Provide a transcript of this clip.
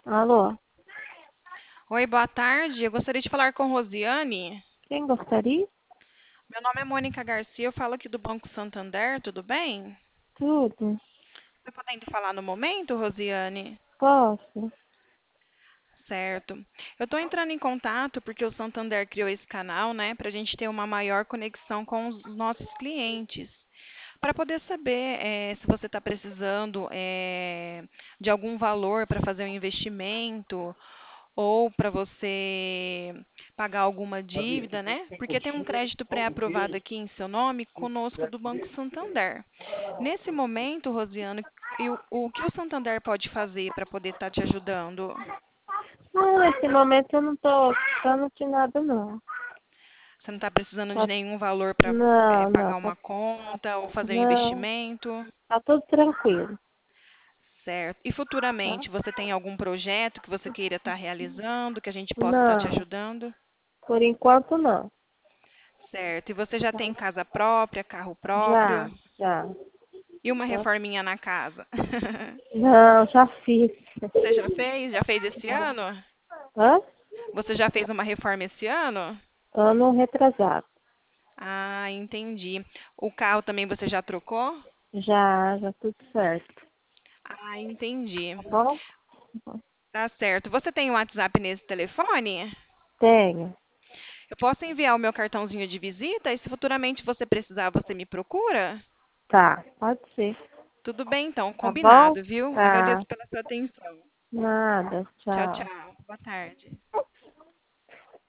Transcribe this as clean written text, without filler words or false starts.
Alô, Oi, boa tarde. Eu gostaria de falar com Rosiane. quem gostaria? Meu nome é Mônica Garcia, eu falo aqui do Banco Santander, tudo bem? Tudo. Você podendo falar no momento, Rosiane? Posso? Certo. Eu estou entrando em contato porque o Santander criou esse canal, né, para a gente ter uma maior conexão com os nossos clientes. Para poder saber se você está precisando de algum valor para fazer um investimento ou para você pagar alguma dívida, né? Porque tem um crédito pré-aprovado aqui em seu nome conosco do Banco Santander. Nesse momento, Rosiane, o que o Santander pode fazer para poder estar te ajudando? Não, nesse momento eu não tô precisando de nada, não. Você não está precisando de Tá, nenhum valor para não, não, pagar uma conta ou fazer um não, investimento? tá tudo tranquilo, Certo. E tá? futuramente, você tem algum projeto que você queira estar realizando, que a gente possa estar te Não, ajudando? por enquanto não. Certo. E você já Tá? tem casa própria, carro Já, próprio? já, E uma tá? reforminha na casa? Não, já fiz. Você já fez? Já fez esse ano? Hã? Você já fez uma reforma esse ano? Ano retrasado. Ah, entendi. O carro também você já trocou? Já tudo certo. Ah, entendi. Tá bom? Tá certo. Você tem um WhatsApp nesse telefone? Tenho. Eu posso enviar o meu cartãozinho de visita e se futuramente você precisar, você me procura? Tá, pode ser. Tudo bem, então, Tá bom? combinado, viu? Tá. Agradeço pela sua atenção. Nada, Tchau, tchau. tchau. Boa tarde.